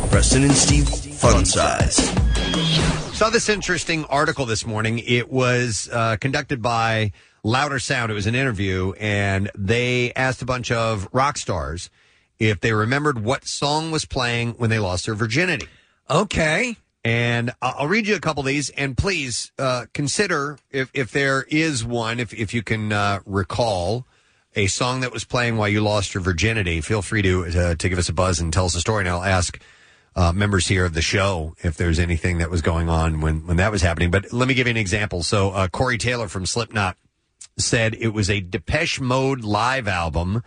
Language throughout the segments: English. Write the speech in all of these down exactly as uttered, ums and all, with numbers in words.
Preston and Steve Fun Size. Saw this interesting article this morning. It was uh, conducted by Louder Sound. It was an interview, and they asked a bunch of rock stars if they remembered what song was playing when they lost their virginity. Okay. And I'll read you a couple of these, and please uh, consider if, if there is one, if, if you can uh, recall a song that was playing while you lost your virginity. Feel free to uh, to give us a buzz and tell us a story, and I'll ask uh, members here of the show if there's anything that was going on when, when that was happening. But let me give you an example. So uh, Corey Taylor from Slipknot said it was a Depeche Mode live album.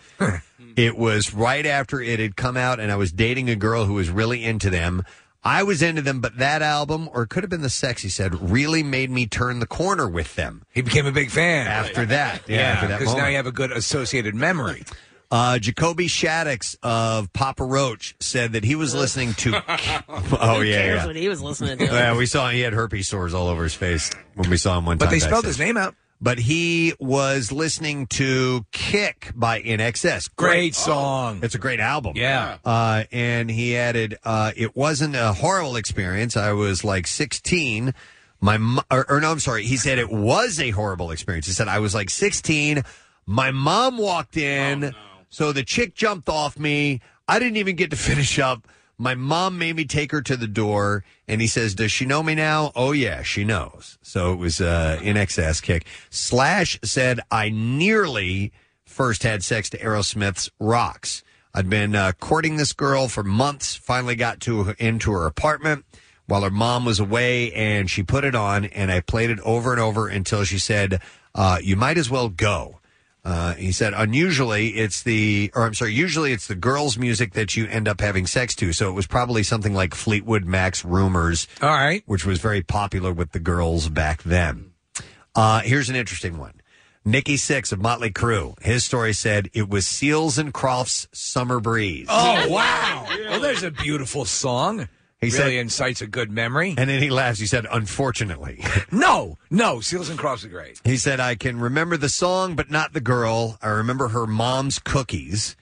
It was right after it had come out, and I was dating a girl who was really into them. I was into them, but that album, or it could have been the Sex, he said, really made me turn the corner with them. He became a big fan. After that. Yeah, after that because moment. now you have a good associated memory. Uh, Jacoby Shaddix of Papa Roach said that he was listening to... oh, Who yeah, cares yeah. what he was listening to? Yeah, we saw he had herpes sores all over his face when we saw him one But time. they spelled backstage. his name out. But he was listening to Kick by I N X S. Great song. It's a great album. Yeah. Uh, and he added, uh, it wasn't a horrible experience. I was like sixteen. My mo- or, or no, I'm sorry. He said it was a horrible experience. He said, I was like sixteen. My mom walked in. Oh, no. So the chick jumped off me. I didn't even get to finish up. My mom made me take her to the door, and he says, does she know me now? Oh, yeah, she knows. So it was uh, I N X S Kick. Slash said, I nearly first had sex to Aerosmith's Rocks. I'd been uh, courting this girl for months, finally got to into her apartment while her mom was away, and she put it on, and I played it over and over until she said, uh, you might as well go. Uh, he said, unusually it's the, or I'm sorry, usually it's the girls' music that you end up having sex to. So it was probably something like Fleetwood Mac's Rumors. All right. Which was very popular with the girls back then. Uh, here's an interesting one. Nikki Sixx of Motley Crue. His story said it was Seals and Crofts' Summer Breeze. Oh, wow. Well, there's a beautiful song. He really said, incites a good memory. And then he laughs. He said, unfortunately. no, no. Seals and Crofts are great. He said, I can remember the song, but not the girl. I remember her mom's cookies.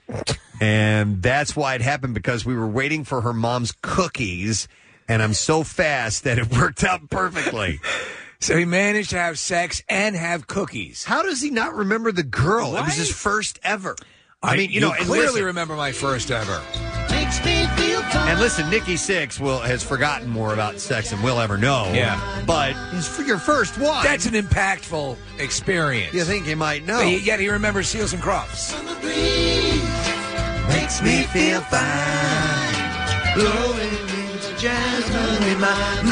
And that's why it happened, because we were waiting for her mom's cookies. And I'm so fast that it worked out perfectly. So he managed to have sex and have cookies. How does he not remember the girl? It was his first ever. I, I mean, you, you know, and clearly listen, remember my first ever. Makes me feel fine. And listen, Nikki Sixx will has forgotten more about sex than we'll ever know. Yeah. But it's for your first one. That's an impactful experience. You think you might know. But he- yet he remembers Seals and Crofts. Makes me feel fine. Blowing into jasmine in my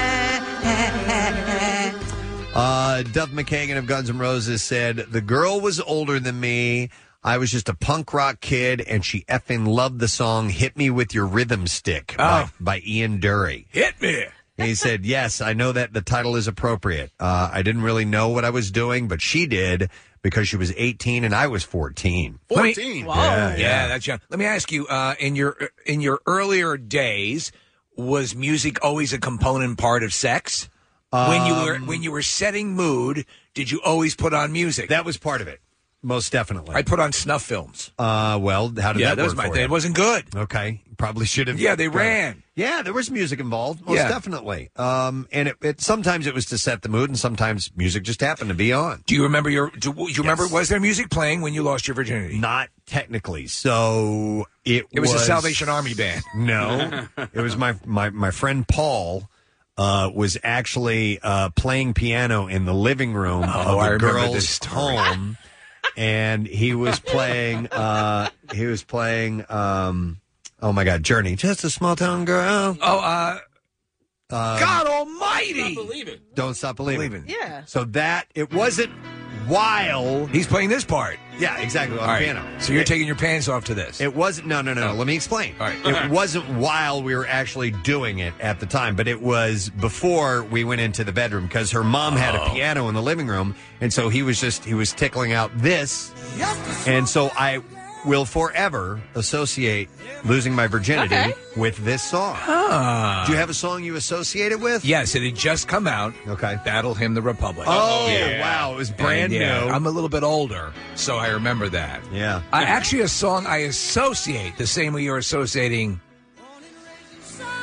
mind. Uh, Duff McKagan of Guns N' Roses said, the girl was older than me. I was just a punk rock kid, and she effing loved the song Hit Me With Your Rhythm Stick by, Oh. by Ian Dury. Hit me. He said, yes, I know that the title is appropriate. Uh, I didn't really know what I was doing, but she did, because she was eighteen and I was fourteen. fourteen. Whoa. Yeah, Yeah, yeah. that's young. Let me ask you, uh, in your in your earlier days, was music always a component part of sex? when you were when you were setting mood, did you always put on music? That was part of it. Most definitely. I put on snuff films. Uh, well, how did yeah, that, that was work my for thing. you? It wasn't good. Okay. Probably should have. Yeah, they ran. Yeah, there was music involved. Most Yeah. definitely. Um, and it, it sometimes it was to set the mood, and sometimes music just happened to be on. Do you remember your? Do you remember? Was there music playing when you lost your virginity? Not technically. So it, It was a Salvation Army band. No, it was my my my friend Paul. Uh, was actually uh, playing piano in the living room Oh, of I a remember girl's this story. home, and he was playing. Uh, he was playing. Um, oh my God, Journey, just a small town girl. Oh, uh, Uh, God Almighty! Believe it. Don't stop believing. Believing. Yeah. So that it wasn't while. He's playing this part. Yeah, exactly on All right. piano. So you're It- taking your pants off to this. It wasn't. No, no, no. Oh. Let me explain. All right. It wasn't while we were actually doing it at the time, but it was before we went into the bedroom because her mom had a Oh. piano in the living room, and so he was just he was tickling out this, and so I will forever associate losing my virginity Okay. with this song. Ah. Do you have a song you associate it with? Yes, it had just come out. Okay. Battle Hymn the Republic. Oh, Yeah. wow. It was brand And, yeah, new. I'm a little bit older, so I remember that. Yeah. I actually, a song I associate the same way you're associating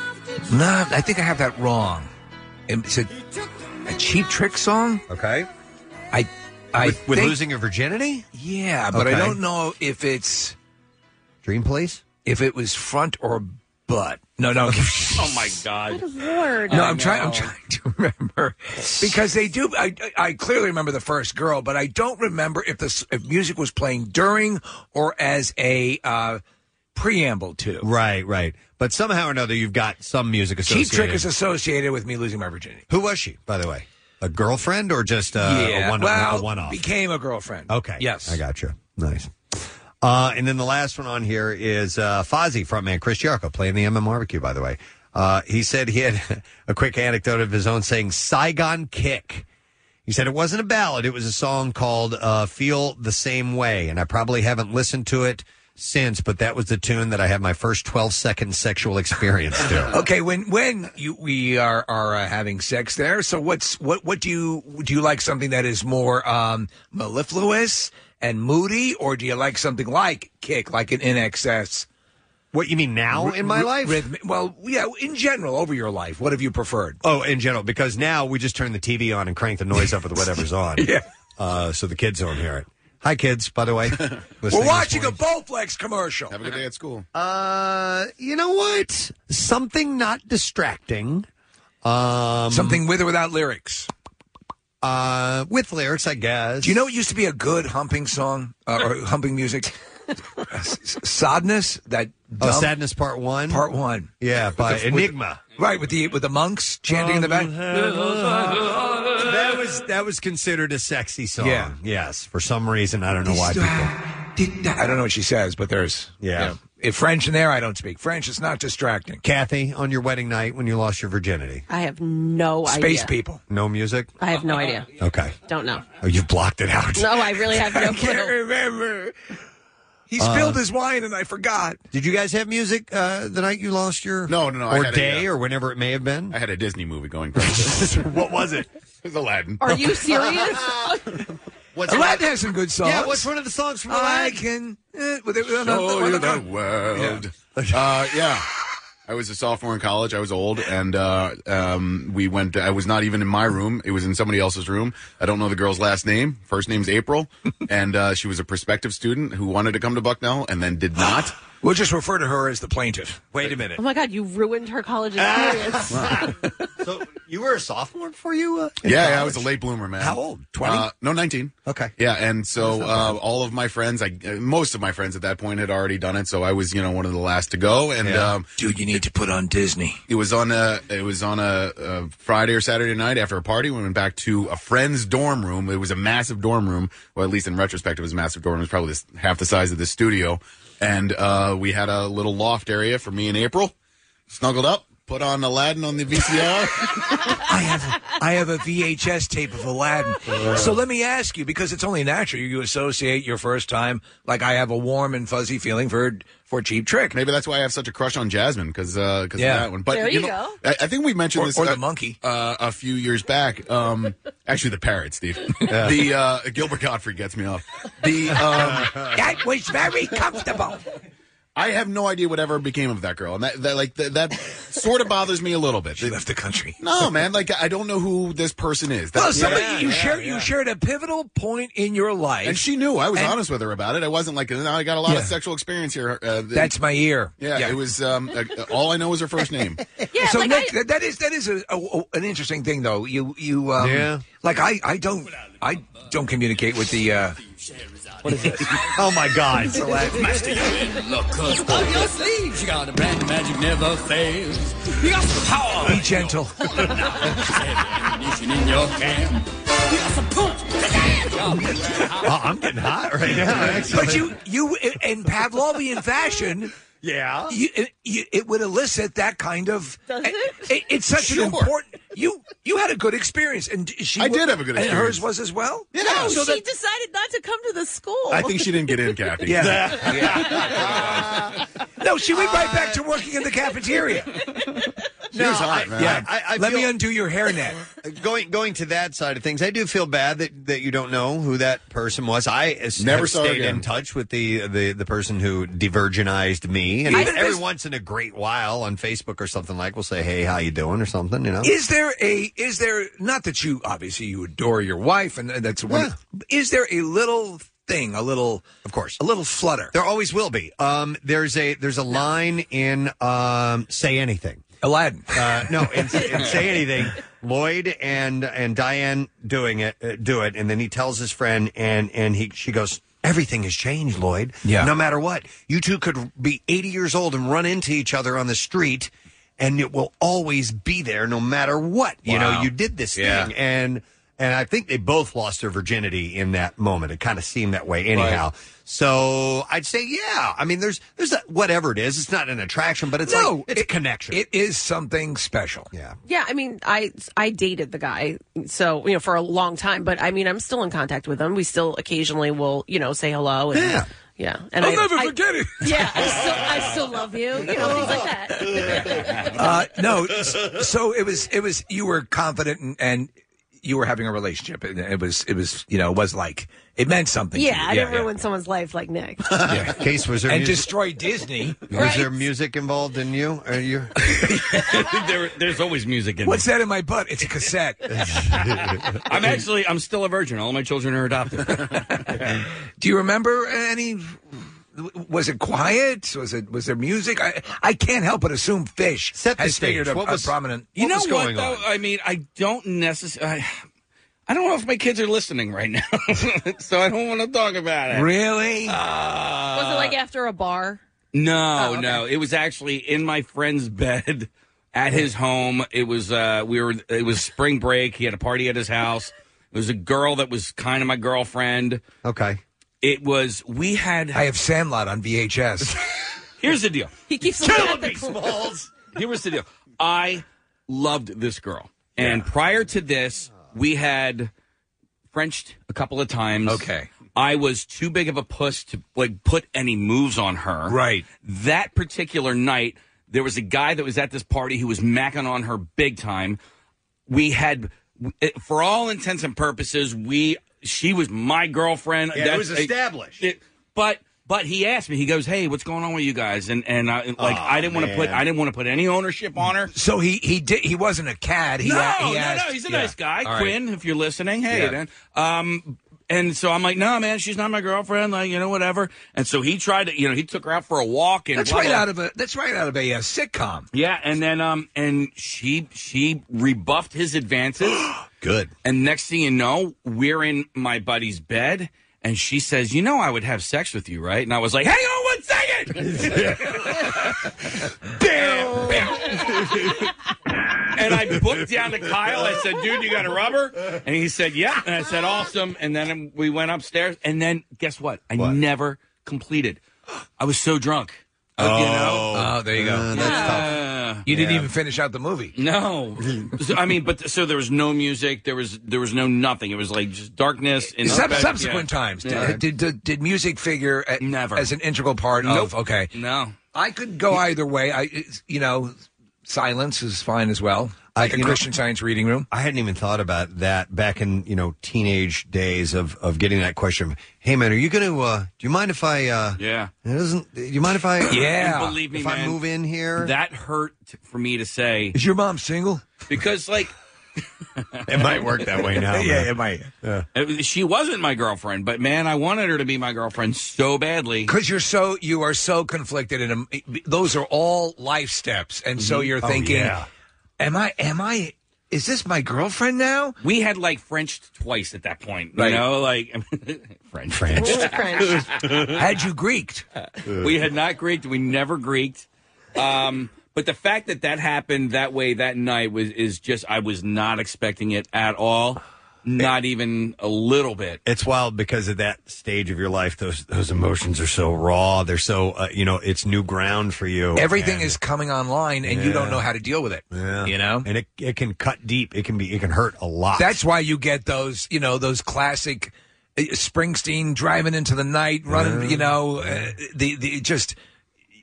No, I think I have that wrong. It's a, a Cheap Trick song. Okay. I, I with, with think, losing your virginity? Yeah, but Okay. I don't know if it's Dream Police. If it was front or butt. No, no. Oh my God. Lord. No, I I'm trying. I'm know. trying to remember because they do. I, I clearly remember the first girl, but I don't remember if the if music was playing during or as a uh, preamble to. Right, right. But somehow or another, you've got some music Cheap associated. Trick is associated with me losing my virginity. Who was she, by the way? A girlfriend or just uh, yeah, a one well, a one-off? became a girlfriend. Okay. Yes, I got you. Nice. Uh, and then the last one on here is uh, Fozzy frontman Chris Jericho playing the M M Barbecue, by the way. Uh, he said he had a quick anecdote of his own saying Saigon Kick. He said it wasn't a ballad. It was a song called uh, Feel the Same Way. And I probably haven't listened to it since, but that was the tune that I had my first twelve-second sexual experience to. Okay, when when you we are are uh, having sex there, so what's what what do you do you like something that is more um, mellifluous and moody, or do you like something like Kick, like an In Excess? What you mean now in my life? Rhythm, well, yeah, in general, over your life, what have you preferred? Oh, in general, because now we just turn the T V on and crank the noise up with whatever's on. Yeah. Uh, so the kids don't hear it. Hi, kids, by the way. We're watching a Bowflex commercial. Have a good day at school. Uh, you know what? Something not distracting. Um, Something with or without lyrics. Uh, with lyrics, I guess. Do you know what used to be a good humping song uh, or humping music? Sadness, that Oh, dumb- Sadness Part One? Part One. Yeah, by With the- with- Enigma. right, with the with the monks chanting in the back. That was that was considered a sexy song. Yeah. Yes, for some reason. I don't know why people. I don't know what she says, but there's Yeah. If French in there, I don't speak French. It's not distracting. Kathy, on your wedding night when you lost your virginity. I have no Space idea. people. No music? I have no idea. Okay. Don't know. Oh, you've blocked it out. No, I really have no I can't clue. remember. He Uh, spilled his wine and I forgot. Did you guys have music uh, the night you lost your No, no, no. I or had a, day uh, or whenever it may have been? I had a Disney movie going. What was it? It was Aladdin. Are you serious? What's Aladdin has some good songs. Yeah, what's one of the songs from I Aladdin? can uh, with it, uh, Show uh, you uh, the world. Uh, yeah. I was a sophomore in college. I was old, and uh, um, we went. I was not even in my room. It was in somebody else's room. I don't know the girl's last name. First name's April, and uh, she was a prospective student who wanted to come to Bucknell and then did not. We'll just refer to her as the plaintiff. Wait a minute. Oh my God, you ruined her college experience. So you were a sophomore before you? Uh, in Yeah, yeah, I college? was a late bloomer, man. How old? twenty? Uh, no, nineteen. Okay. Yeah, and so uh, all of my friends, I uh, most of my friends at that point had already done it, so I was, you know, one of the last to go. And Yeah. um, Dude, you need to put on Disney. it was on a it was on a, a Friday or Saturday night after a party. We went back to a friend's dorm room. It was a massive dorm room. Well, at least in retrospect, it was a massive dorm room. It was probably this, half the size of the studio. And uh, we had a little loft area for me and April. Snuggled up, put on Aladdin on the V C R. I have I have a V H S tape of Aladdin. So let me ask you, because it's only natural you associate your first time, like I have a warm and fuzzy feeling for for Cheap Trick. Maybe that's why I have such a crush on Jasmine, because uh, cause Yeah. of that one. But There you know, go. I, I think we mentioned Or, this or uh, the monkey. uh, a few years back. Um, actually, the parrot, Steve. The uh, Gilbert Gottfried gets me off. The um, That was very comfortable. I have no idea whatever became of that girl, and that, that like that, that sort of bothers me a little bit. She left the country. No, man, like I don't know who this person is. That- Well, somebody Yeah, you yeah, shared yeah. you shared a pivotal point in your life. and she knew. I was And- honest with her about it. I wasn't like, no, I got a lot Yeah. of sexual experience here. Uh, That's my ear. yeah, It was um, uh, all I know is her first name. Yeah, So like Nick, I, that, that is that is a, a, an interesting thing, though. You you um, Yeah. like I, I don't I don't communicate with the. Uh, Oh my God! Master, you in luck, cause up your sleeves, you got a brand new magic never fails. You got some power. be gentle. Ammunition in your camp. You got some punch. Oh, I'm getting hot right now. Actually. But you you in Pavlovian fashion. yeah. You, it, you, it would elicit that kind of. Does it? it- it's such Sure. an important. You you had a good experience, and she. I did have a good And experience. hers was as well. Yeah. no, So she that- decided not to come to the school. I think she didn't get in, Kathy. Yeah. No, she went right back to working in the cafeteria. No, I- Yeah, I- I let me feel- undo your hairnet. Going going to that side of things, I do feel bad that, that you don't know who that person was. I s- Never have saw her stayed again. in touch with the, the, the person who de-virginized me, and Even every this- once in a great while on Facebook or something like, we'll say, "Hey, how you doing?" or something. You know, Is there a? Is there not that you obviously you adore your wife and that's one? Is there a little thing, a little, of course, a little flutter? There always will be. Um, there's a there's a line in um, Say Anything. Aladdin. Uh, no, in, in Say Anything, Lloyd and and Diane doing it uh, do it, and then he tells his friend, and and he she goes, "Everything has changed, Lloyd. Yeah. No matter what, you two could be eighty years old and run into each other on the street, and it will always be there, no matter what. You know, Wow. you did this Yeah. thing, and." And I think they both lost their virginity in that moment. It kind of seemed that way anyhow. Right. So I'd say, yeah. I mean, there's there's a, whatever it is. It's not an attraction, but it's No, like it's a connection. It is something special. Yeah. Yeah, I mean, I I dated the guy, so you know, for a long time. But I mean, I'm still in contact with him. We still occasionally will, you know, say hello. And, Yeah. yeah. And I'll I, never I- forget it. Yeah, I still I still love you. You know, things like that. Uh, no, s- so it was. It was. You were confident and. and you were having a relationship, and it was, it was, you know, it was like it meant something. to Yeah, you. I didn't ruin someone's life like Nick. Case was there and music, destroy Disney. was there music involved in you? Are you? there, there's always music in What's that in my butt? It's a cassette. I'm actually, I'm still a virgin. All my children are adopted. Do you remember any? Was it quiet? Was it? Was there music? I I can't help but assume Fish Set the has stage. figured a, What a was- prominent. You know was what, going though? on? I mean, I don't necessarily. I, I don't know if my kids are listening right now, so I don't want to talk about it. Really? Was it like after a bar? No, Oh, okay. no. It was actually in my friend's bed at his home. It was uh we were it was spring break. He had a party at his house. It was a girl that was kind of my girlfriend. Okay. It was we had I have Sandlot on V H S. Here's the deal. He keeps Killing looking at the me, cl- Smalls. Here was the deal. I loved this girl. And prior to this, we had Frenched a couple of times. Okay. I was too big of a puss to like put any moves on her. Right. That particular night, there was a guy that was at this party who was macking on her big time. We had, for all intents and purposes, we she was my girlfriend. Yeah, it That's- was established. it- but but he asked me. He goes, "Hey, what's going on with you guys?" And and I, like I didn't want to put man. I didn't want to put any ownership on her. So he he did he wasn't a cad. He no, a- he no, asked, no. He's a yeah. nice guy, All right. Quinn. If you're listening, hey, Yeah. man. Um, and so I'm like, no, man, she's not my girlfriend. Like, you know, whatever. And so he tried to, you know, he took her out for a walk. And That's blah, right blah. out of a that's right out of a uh, sitcom. Yeah, and then um, and she she rebuffed his advances. Good. And next thing you know, we're in my buddy's bed, and she says, "You know, I would have sex with you, right?" And I was like, "Hang on one second." Bam, bam. And I booked down to Kyle. I said, "Dude, you got a rubber?" And he said, "Yeah." And I said, "Awesome." And then we went upstairs. And then guess what? I What? never completed. I was so drunk. Uh, you know. Oh, there you go. Uh, that's tough. Uh, You didn't even finish out the movie. no, So, I mean, but so there was no music. There was there was no nothing. It was like just darkness. In Sub- bed. subsequent Yeah. times, did, Yeah. did, did did music figure at, Never. as an integral part Nope. of? Okay, No. I could go either way. I, it's- you know, silence is fine as well. Like I- a you know- Christian Science reading room. I hadn't even thought about that back in, you know, teenage days of, of getting that question. Hey, man, are you going to, uh, do you mind if I, uh, Yeah. it doesn't, do you mind if I, Yeah. And believe me, if man, I move in here? that hurt for me to say Is your mom single? because like It might work that way now. man. it might. it- she wasn't my girlfriend, but man, I wanted her to be my girlfriend so badly. Because you're so you are so conflicted, and um, those are all life steps, and so you're Oh, thinking, yeah. "Am I? Am I? Is this my girlfriend now?" We had like Frenched twice at that point, Right. you know, like French. French. French. Had you Greeked? We had not Greeked. We never Greeked. Um, but the fact that that happened that way that night was is just I was not expecting it at all, not even a little bit. It's wild because at that stage of your life, those those emotions are so raw. They're so, uh, you know, it's new ground for you. Everything And- is coming online, and you don't Yeah. know how to deal with it. Yeah. You know, and it it can cut deep. It can be it can hurt a lot. that's why you get those, you know, those classic uh, Springsteen driving into the night, running. You know, uh, the the just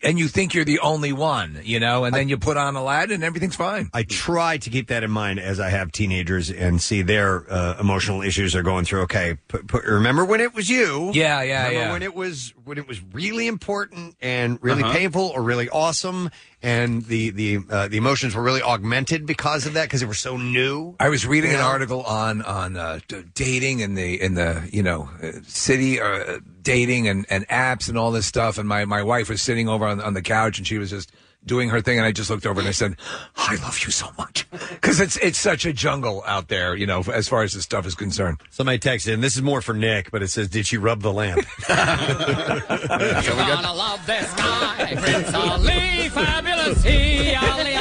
and you think you're the only one, you know, and then you put on Aladdin and everything's fine. I try to keep that in mind as I have teenagers and see their uh, emotional issues they're going through. Okay, put, put, remember when it was you? Yeah, yeah, remember yeah. when it was when it was really important and really Uh-huh. painful or really awesome, and the the uh, the emotions were really augmented because of that because they were so new. I was reading You an know? article on on uh, d- dating in the in the you know uh, city uh, dating and, and apps and all this stuff, and my, my wife was sitting over on, on the couch and she was just doing her thing, and I just looked over and I said, "I love you so much," because it's it's such a jungle out there, you know, as far as this stuff is concerned. Somebody texted in. This is more for Nick, but it says, "Did she rub the lamp?" You're gonna love this guy, Prince Ali, fabulous he, Ali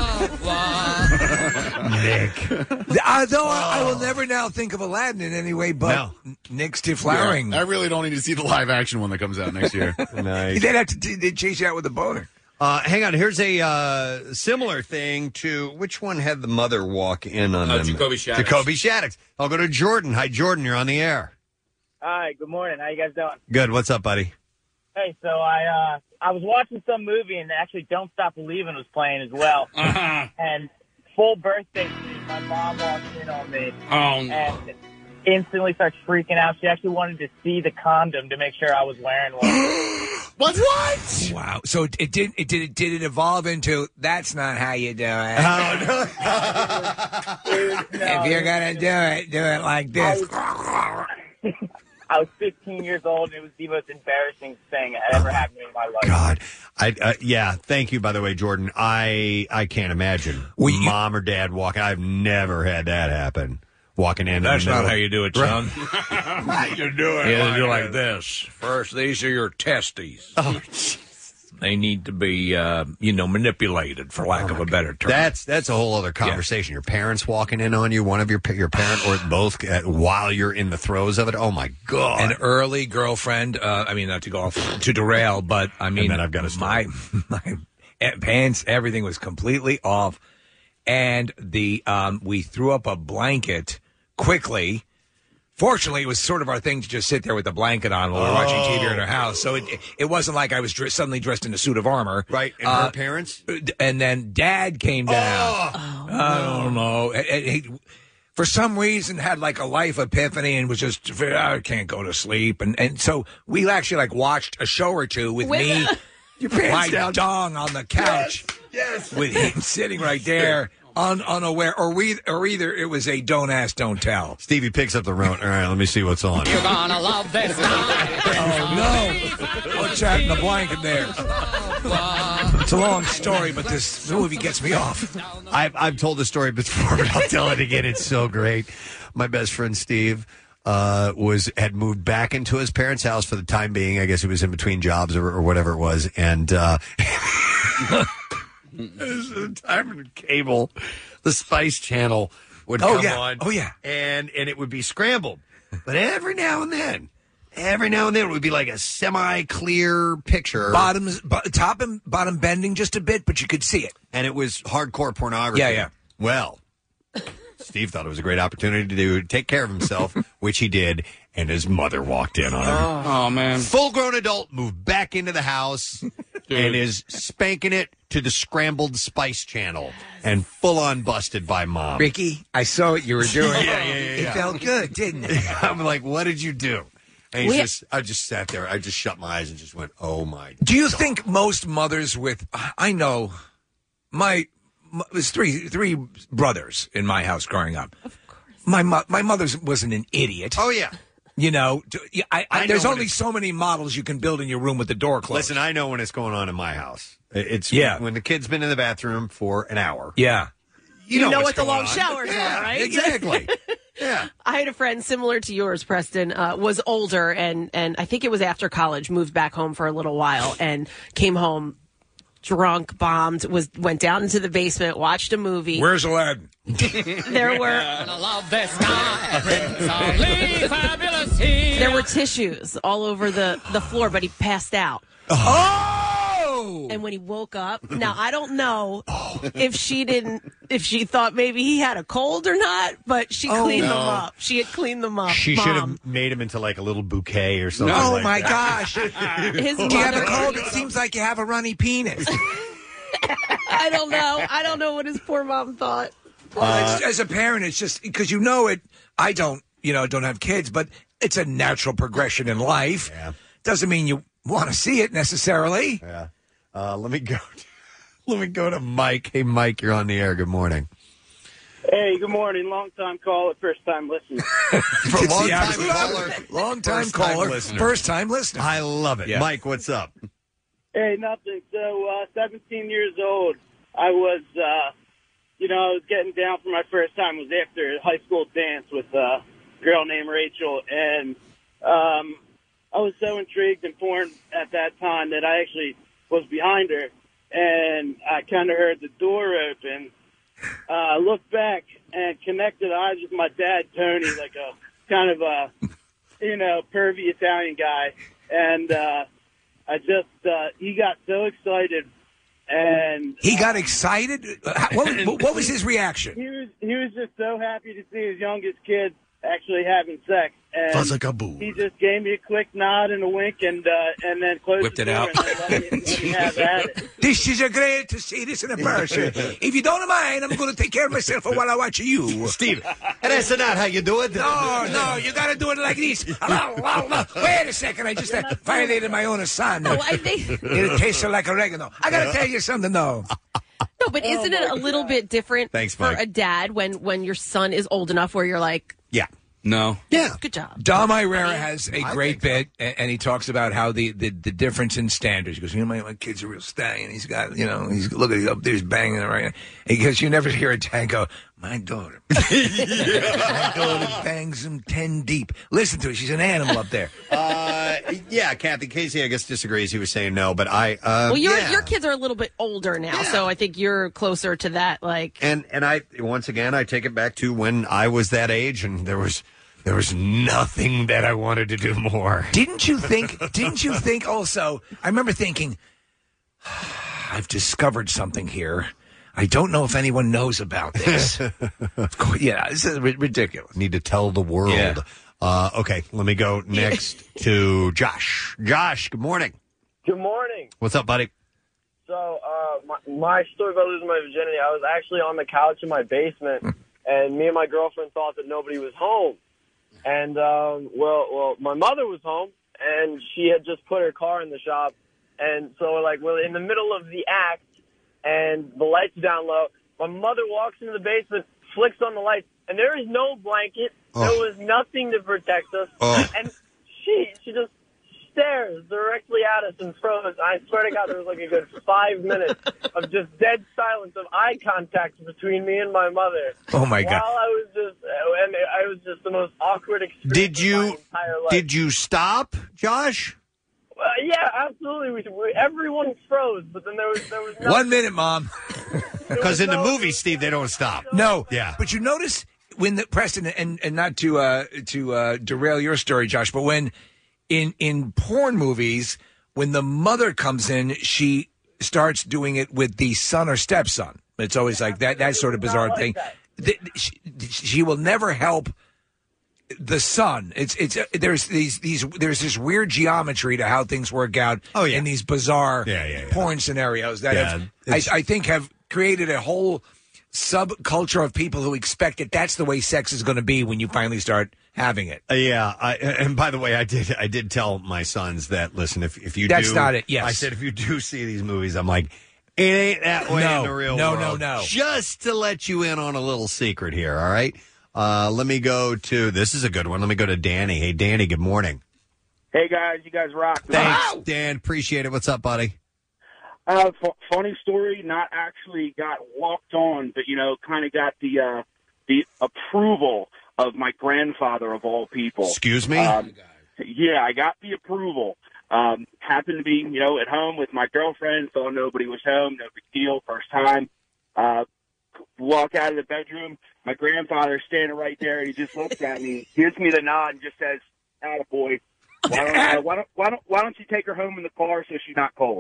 Nick. Uh, though I, I will never now think of Aladdin in any way but No. Nick's deflowering. Yeah, I really don't need to see the live action one that comes out next year. Nice. They'd have to they'd chase you out with a boner. Uh, hang on. Here's a uh, similar thing to which one had the mother walk in on Uh, them? Jacoby Shaddix. Jacoby Shaddix. I'll go to Jordan. Hi, Jordan. You're on the air. Hi, good morning. How you guys doing? Good. What's up, buddy? Hey, so I uh I was watching some movie and actually Don't Stop Believing was playing as well. Uh-huh. And full birthday treat, my mom walked in on me Oh, no. and instantly starts freaking out. She actually wanted to see the condom to make sure I was wearing one. What? What? Wow. So it, it did. It did. It did it evolve into that's not how you do it. Oh, no. If you're gonna do it, do it like this. I was fifteen years old, and it was the most embarrassing thing that ever happened to me in my life. God. I uh, yeah. Thank you, by the way, Jordan. I I can't imagine mom or dad walking. I've never had that happen. Walking in. That's in the not middle. how you do it, son. you do it. You like do like that. this. First, these are your testes. Oh, they need to be, uh, you know, manipulated, for lack of a better term. That's that's a whole other conversation. Your parents walking in on you, one of your pa- your parent or both, uh, while you're in the throes of it. Oh my God! An early girlfriend. Uh, I mean, not to go off to derail, but I mean, then I've got a my my pants, everything was completely off, and the um, we threw up a blanket quickly. Fortunately, it was sort of our thing to just sit there with the blanket on while we were watching T V in our house. So it it wasn't like I was dr- suddenly dressed in a suit of armor. Right, and Uh, her parents? And then Dad came down. I don't know. And- and he, for some reason, had like a life epiphany and was just, I can't go to sleep. And and so we actually like watched a show or two with With- me, Your pants my down. dong on the couch, Yes. with him sitting right there. Un, unaware, or we, or either it was a don't ask, don't tell. Stevie picks up the remote. All right, let me see what's on. You're gonna love this guy. Oh no! What's that in the blanket there? It's a long story, but this movie gets me off. I've I've told the story before, but I'll tell it again. It's so great. My best friend Steve uh, was had moved back into his parents' house for the time being. I guess he was in between jobs or, or whatever it was, and. Uh, This is the time in cable, the Spice Channel would Oh, come yeah. on. Oh, yeah. and and it would be scrambled. But every now and then, every now and then, it would be like a semi-clear picture. Bottoms, bo- top and bottom bending just a bit, but you could see it. And it was hardcore pornography. Yeah, yeah. Well, Steve thought it was a great opportunity to do, take care of himself, which he did, and his mother walked in on him. Oh, man. Full-grown adult moved back into the house and is spanking it to the scrambled Spice Channel and full-on busted by mom. Ricky, I saw what you were doing. Yeah, yeah, yeah, It yeah. felt good, didn't it? I'm like, what did you do? And he's We- just, I just sat there. I just shut my eyes and just went, oh, my Do you think most mothers with, I know, my, my there's three three brothers in my house growing up. Of course. My mo- my mother wasn't an idiot. Oh yeah. You know, d- yeah, I, I, I know there's when only it's- so many models you can build in your room with the door closed. Listen, I know when it's going on in my house. It's Yeah. when the kid's been in the bathroom for an hour. Yeah. You know, know what's what the going long on. showers Yeah, are, right? Exactly. Yeah. I had a friend similar to yours, Preston, uh, was older, and, and I think it was after college, moved back home for a little while, and came home drunk, bombed, was went down into the basement, watched a movie. Where's Aladdin? There were Gonna love this guy. Prince Ali, fabulous he. there were tissues all over the, the floor, but he passed out. Oh! Oh! And when he woke up, now I don't know if she didn't, if she thought maybe he had a cold or not, but she Oh, cleaned no. them up. She had cleaned them up. She should Mom. have made him into like a little bouquet or something. Oh, like my that. gosh. His Do you have a mother- cold? It seems like you have a runny penis. I don't know. I don't know what his poor mom thought. Well, it's, as a parent, it's just because you know it. I don't, you know, don't have kids, but it's a natural progression in life. Yeah. Doesn't mean you want to see it necessarily. Yeah. Uh, let me go. Let me go to Mike. Hey, Mike, you're on the air. Good morning. Hey, good morning. Long time caller, first time listener. For long Yeah, time caller, long time first time caller, listener. first time listener. I love it. Yeah. Mike, what's up? Hey, nothing. So, uh, seventeen years old. I was, uh, you know, I was getting down for my first time. It was after a high school dance with uh, a girl named Rachel. And um, I was so intrigued and porn at that time that I actually was behind her. And I kind of heard the door open. Uh, I looked back and connected eyes with my dad, Tony, like a kind of a, you know, pervy Italian guy. And uh, I just, uh, he got so excited. And He got excited? Uh, how- What, what was his reaction? he was he was just so happy to see his youngest kid actually having sex. And Fuzzakaboo. he just gave me a quick nod and a wink, and uh, and then closed Whipped the it door out. and then let me, let me have at it. This is a great to see this in a person. If you don't mind, I'm going to take care of myself while I watch you. Steve, and that's not how you do it. No, no, you got to do it like this. Wait a second, I just uh, violated my own son. No, I think. It tastes like oregano. I got to tell you something, though. No, but isn't it a little bit different Thanks, for Mike. a dad when when your son is old enough where you're like, Yeah. No. Yeah. good job. Dom Irera has a I great think bit, a- and he talks about how the, the, the difference in standards. He goes, you know, my, my kid's a real stallion. He's got, you know, he's look at he's up there, he's banging it right now. He goes, you never hear a dad go, my daughter, my daughter bangs him ten deep. Listen to her, she's an animal up there. Uh, yeah, Kathy Casey, I guess, disagrees. He was saying no, but I. Uh, Well, your yeah. your kids are a little bit older now, so I think you're closer to that. Like, And and I once again I take it back to when I was that age, and there was there was nothing that I wanted to do more. Didn't you think? Didn't you think also? I remember thinking, I've discovered something here. I don't know if anyone knows about this. Of course, yeah, this is ri- ridiculous. Need to tell the world. Yeah. Uh, okay, let me go next to Josh. Josh, good morning. Good morning. What's up, buddy? So, uh, my, my story about losing my virginity, I was actually on the couch in my basement, and me and my girlfriend thought that nobody was home. And, um, well, well, my mother was home, and she had just put her car in the shop. And so, like, we're in the middle of the act, and the lights are down low. My mother walks into the basement, flicks on the lights, and there is no blanket. Oh. There was nothing to protect us. Oh. And she, she just stares directly at us and froze. I swear to God, there was like a good five minutes of just dead silence of eye contact between me and my mother. Oh, my God. While I was just, and it was just the most awkward experience Did of my you entire life. did you stop, Josh? Uh, yeah, absolutely. We, we, everyone froze, but then there was there was no, One minute, Mom. Because in the movie, Steve, they don't stop. No. Yeah. But you notice when the Preston and and not to uh, to uh, derail your story, Josh, but when in in porn movies, when the mother comes in, she starts doing it with the son or stepson. It's always like that. That sort of bizarre like thing. that. The- she, she will never help the son. It's it's uh, there's these these there's this weird geometry to how things work out. Oh, yeah. in these bizarre Yeah, yeah, yeah. porn scenarios that Yeah, have, I, it's- I think have created a whole subculture of people who expect that that's the way sex is going to be when you finally start having it. Uh, yeah, I, and by the way, I did I did tell my sons that listen, if if you That's do, not it, yes. I said if you do see these movies, I'm like, it ain't that way No, in the real no, world. no, no. Just to let you in on a little secret here. All right, uh, let me go to this is a good one. Let me go to Danny. Hey, Danny. Good morning. Hey guys, you guys rock. Thanks, Dan. Appreciate it. What's up, buddy? Uh, f- funny story. Not actually got walked on, but you know, kind of got the uh, the approval of my grandfather of all people. Excuse me. Um, yeah, I got the approval. Um, happened to be, you know, at home with my girlfriend. Saw nobody was home. No big deal. First time. Uh, walk out of the bedroom. My grandfather's standing right there, and he just looks at me, gives me the nod, and just says, "Attaboy. Why don't, uh, why don't why don't why don't you take her home in the car so she's not cold?"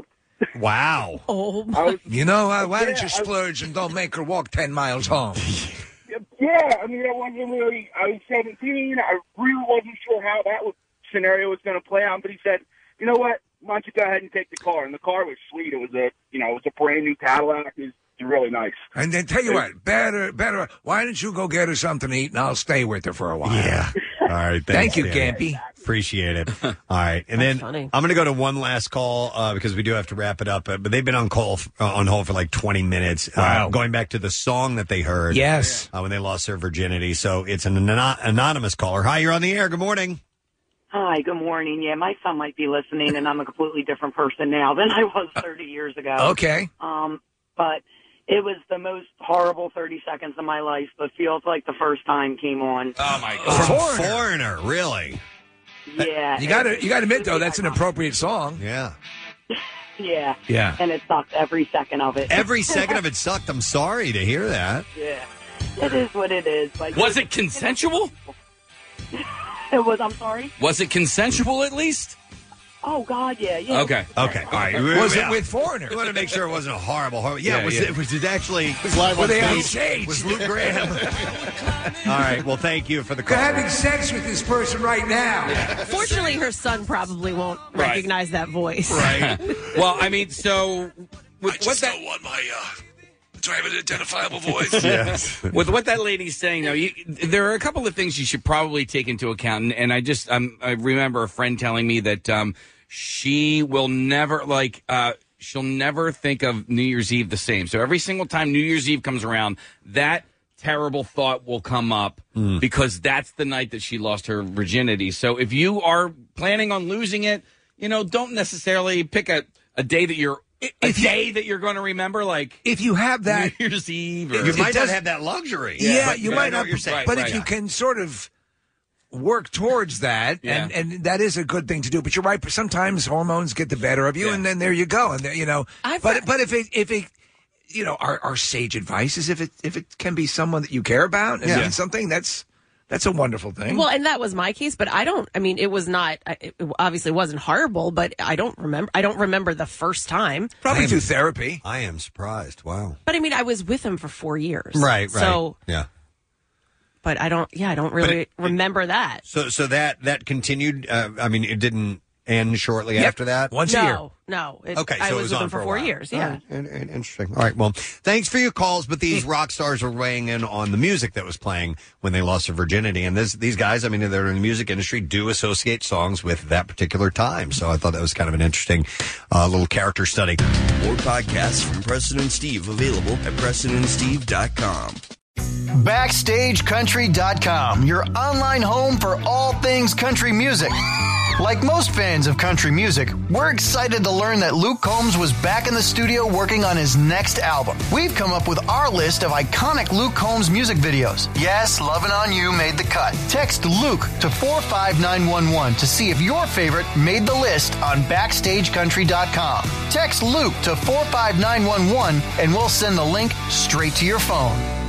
Wow. Oh, my. was, You know, uh, why don't Yeah, you I- splurge and don't make her walk ten miles home? Yeah, I mean, I wasn't really. I was seventeen. I really wasn't sure how that was, scenario was going to play out. But he said, "You know what? Why don't you go ahead and take the car?" And the car was sweet. It was a, you know, it was a brand new Cadillac. It was really nice. And then tell you what, better, better. Why don't you go get her something to eat, and I'll stay with her for a while. Yeah. All right. Thank Thanks, you, Dan. Gampy. Appreciate it. All right, and then funny. I'm going to go to one last call uh, because we do have to wrap it up. Uh, but they've been on call f- uh, on hold for like twenty minutes. Wow. Uh, going back to the song that they heard. Yes. Uh, when they lost their virginity. So it's an ano- anonymous caller. Hi, you're on the air. Good morning. Hi, good morning. Yeah, my son might be listening, and I'm a completely different person now than I was thirty years ago. Okay. Um, but it was the most horrible thirty seconds of my life, but feels like the first time came on. Oh my From god. Foreigner. Foreigner, really? Yeah. You got to, you got to admit though, that's an appropriate song. Yeah. Yeah. Yeah. And it sucked every second of it. Every second of it sucked. I'm sorry to hear that. Yeah. It is what it is. But Was it consensual? It was, I'm sorry? Was it consensual at least? Oh, God, yeah. yeah. Okay. Okay. All right. Was Yeah. it with Foreigner? We want to make sure it wasn't a horrible, horrible. Yeah, Yeah, was, yeah. It, was it actually? It was live Were on they on stage. stage? Was Luke Graham? All right. Well, thank you for the You're call. having sex with this person right now. fortunately, her son probably won't Right. recognize that voice. Right. Well, I mean, so with what that want my. Uh, do I have an identifiable voice? Yes. with what that lady's saying, though, you, there are a couple of things you should probably take into account. And, and I just um, I remember a friend telling me that um, she will never like uh, she'll never think of New Year's Eve the same. So every single time New Year's Eve comes around, that terrible thought will come up because that's the night that she lost her virginity. So if you are planning on losing it, you know, don't necessarily pick a, a day that you're a If you- day that you're going to remember, like If you have that, New Year's Eve. Or, You It might not does- have that luxury. yeah, but, you but I might know not. what you're saying. But Right. if you can sort of work towards that, Yeah. and, and that is a good thing to do. But you're right. Sometimes hormones get the better of you, Yeah. and then there you go. And there, you know, I've but read- but if it if it. You know, our, our sage advice is if it if it can be someone that you care about and Yeah. means something, that's that's a wonderful thing. Well, and that was my case, but I don't. I mean, it was not. I- It obviously wasn't horrible, but I don't remember. I don't remember the first time. Probably I am- through therapy. I am surprised. Wow. But I mean, I was with him for four years. Right. Right. So, yeah. but I don't. Yeah, I don't really it- remember that. So so that that continued. Uh, I mean, it didn't end shortly Yep. after that. Once a year. No, no. It, Okay, so I it was, was with on him for for a four while. years. All Yeah. right, in- in- interesting. All right. Well, thanks for your calls, but these rock stars are weighing in on the music that was playing when they lost their virginity, and this, these guys, I mean, they're in the music industry, do associate songs with that particular time. So I thought that was kind of an interesting uh, little character study. More podcasts from Preston and Steve available at preston and steve dot com. Backstage Country dot com, your online home for all things country music. Like most fans of country music, we're excited to learn that Luke Combs was back in the studio working on his next album. We've come up with our list of iconic Luke Combs music videos. Yes, Lovin' On You made the cut. Text Luke to four five nine one one to see if your favorite made the list on Backstage Country dot com. Text Luke to four five nine one one and we'll send the link straight to your phone.